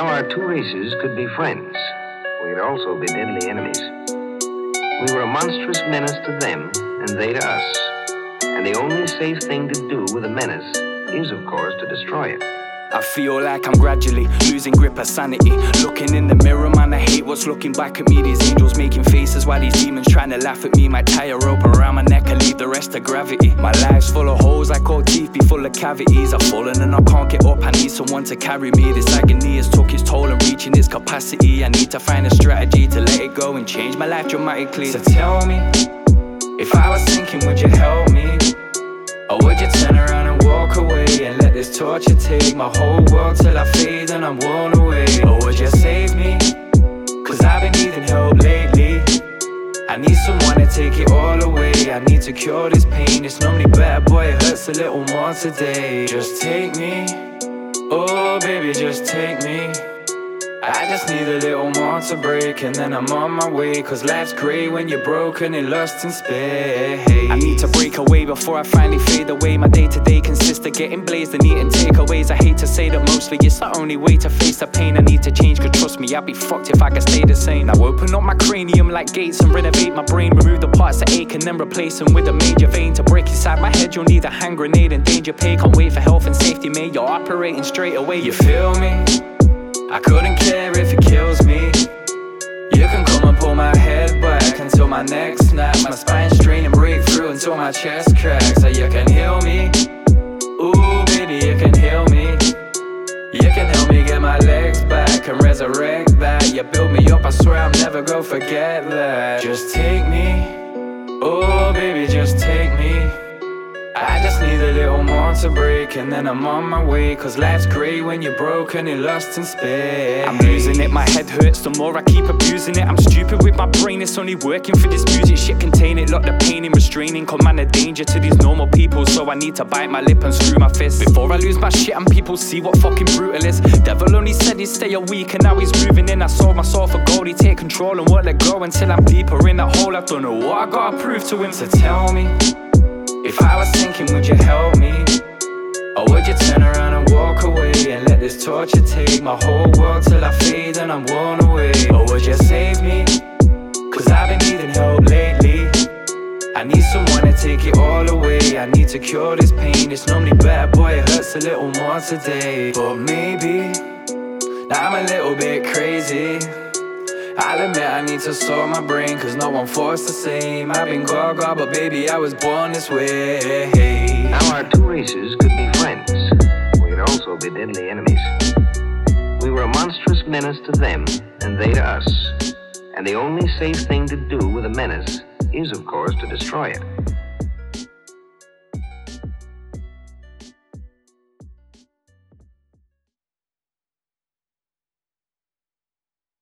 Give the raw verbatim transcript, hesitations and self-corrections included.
Now our two races could be friends. We'd also be deadly enemies. We were a monstrous menace to them, and they to us. And the only safe thing to do with a menace is, of course, to destroy it. I feel like I'm gradually losing grip of sanity. Looking in the mirror, man, I hate what's looking back at me. These angels making faces while these demons trying to laugh at me. Might tie a rope around my neck and leave the rest to gravity. My life's full of holes like old teeth be full of cavities. I've fallen and I can't get up, I need someone to carry me. This agony has took its toll and reaching its capacity. I need to find a strategy to let it go and change my life dramatically. So tell me, if I was sinking, would you help me? Or would you turn around and walk away and let this torture take my whole world till I fade and I'm worn away? Or would you save me? Cause I've been needing help lately. I need someone to take it all away. I need to cure this pain. It's normally bad, boy, it hurts a little more today. Just take me, oh baby, just take me. I just need a little more to break and then I'm on my way. Cause life's grey when you're broken in lust and space. I need to break away before I finally fade away. My day to day consists of getting blazed and eating takeaways. I hate to say that mostly it's the only way to face the pain. I need to change, cause trust me, I'd be fucked if I could stay the same. Now open up my cranium like gates and renovate my brain. Remove the parts that ache and then replace them with a major vein. To break inside my head you'll need a hand grenade and danger pay. Can't wait for health and safety, mate, you're operating straight away. You feel me? I couldn't care if it kills me. You can come and pull my head back until my neck snaps, my spine strain and break through until my chest cracks. So you can heal me, ooh baby, you can heal me. You can help me get my legs back and resurrect that. You built me up, I swear I'm never gonna forget that. Just take me, oh baby, just take me. I just need a little more to break and then I'm on my way. Cause life's grey when you're broken in lust and space. I'm losing it, my head hurts the more I keep abusing it. I'm stupid with my brain, it's only working for this music. Shit contain it, lock the pain in restraining. Command a danger to these normal people, so I need to bite my lip and screw my fist before I lose my shit and people see what fucking brutal is. Devil only said he'd stay a week and now he's moving in. I sold myself a gold, he take control and won't let go until I'm deeper in that hole. I don't know what I gotta prove to him. So tell me, if I was sinking, would you help me? Or would you turn around and walk away and let this torture take my whole world till I fade and I'm worn away? Or would you save me? Cause I've been needing help lately. I need someone to take it all away. I need to cure this pain. It's normally bad, boy, it hurts a little more today. But maybe now I'm a little bit crazy. I'll admit I need to sort my brain, cause no one forced the same. I've been gaga, but baby, I was born this way. Now our two races could be friends. We'd also be deadly enemies. We were a monstrous menace to them, and they to us. And the only safe thing to do with a menace is, of course, to destroy it.